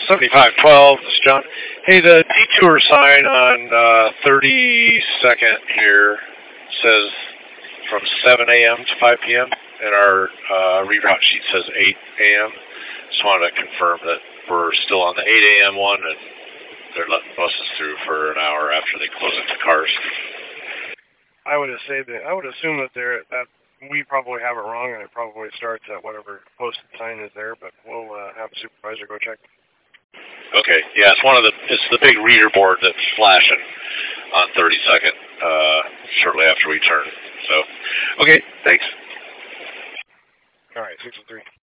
7512, this is John. Hey, the detour sign on 32nd here says from 7 a.m. to 5 p.m. and our reroute sheet says 8 a.m. Just wanted to confirm that we're still on the 8 a.m. one and they're letting buses through for an hour after they close it to cars. I would assume that we probably have it wrong, and it probably starts at whatever posted sign is there. But we'll have a supervisor go check. Okay, yeah, it's the big reader board that's flashing on 32nd shortly after we turn. So, okay, thanks. All right, 603.